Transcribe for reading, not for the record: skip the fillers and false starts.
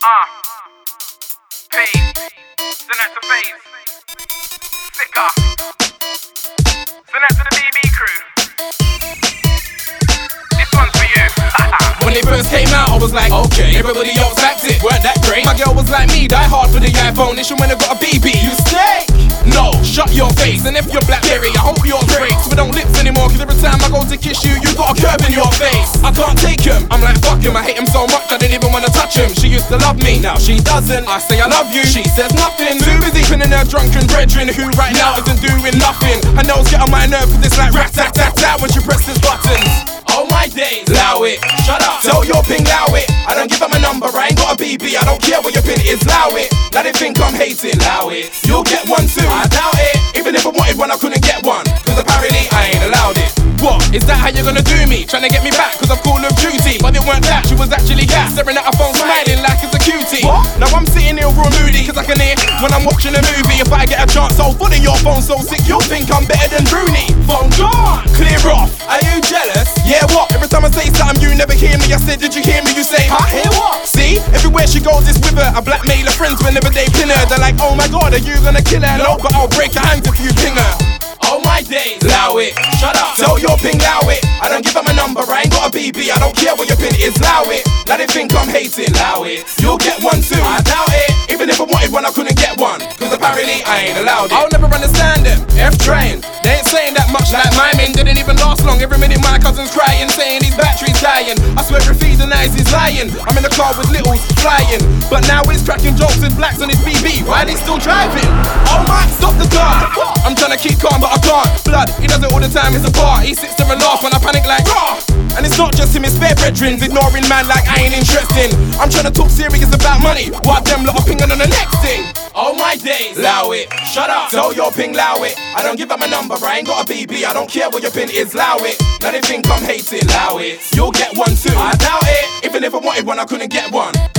Peace. Send that to Phase. Sicker. Send that to the BB crew. This one's for you. When it first came out, I was like, okay. Everybody else backed it, weren't that great? My girl was like me, die hard for the iPhone. Issue when I got a BB. You stay? No, shut your face. And if you're Blackberry, I hope yours breaks. We don't lips anymore, cause every time I go to kiss you, you got a curve in your face. I can't take him, I'm like fuck him. I hate him so much, I didn't even wanna touch him. She used to love me, now she doesn't. I say I love you, she says nothing. Too busy pinning her drunken brethren who right now isn't doing nothing. Her nose get on my nerves cause it's like rat-tat-tat-tat when she presses buttons. Oh my days, allow it, shut up. Tell your ping, allow it. I don't give her my number, I ain't got a BB. I don't care what your pin is, allow it. Now they think I'm hating, allow it. You'll get one too, I doubt it. Even if I wanted one, I couldn't get one, cause apparently I ain't allowed it. What? Is that how you're gonna do me? Trying to get me back cause I'm Call of Duty. But it weren't that, she was actually gas. Staring at her phone smiling like it's a cutie. What? Now I'm sitting here real moody cause I can hear when I'm watching a movie. If I get a chance, I'll fully your phone so sick you'll think I'm better than Rooney. Phone gone, clear off. Are you jealous? Yeah, what? Every time I say something you never hear me. I said, did you hear me? You say, huh? Hear what? See? Everywhere she goes it's with her. I blackmail her friends whenever they pin her. They're like, oh my god, are you gonna kill her? No, but I'll break her hands if you ping her. Oh my days, allow it, shut up. Tell your ping, allow it. I don't give her my number, I ain't got a BB. I don't care what your pin is, allow it. Now they think I'm hating, allow it. You'll get one too, I doubt it. Even if I wanted one, I couldn't get one, cause apparently I ain't allowed it. I'll never understand them, F-train. They ain't saying that much like my men. Didn't even last long, every minute my cousin's crying, saying his battery's dying. I swear if he denies he's lying. I'm in the car with littles flying, but now he's cracking jokes with blacks on his BB. Why are they still driving? Oh my, stop the car. I'm trying to keep calm but I can't. Blood, he does it all the time, it's a part. He sits there and laughs when I panic like raw. And it's not just him, it's bare brethren ignoring man like I ain't interesting. I'm trying to talk serious about money, while them lot are pinging on the next thing. Oh my days, allow it, shut up. Tell your ping, allow it. I don't give her my number, I ain't got a BB. I don't care what your pin is, allow it. Now they think I'm hating, allow it. You'll get one too, I doubt it. Even if I wanted one, I couldn't get one,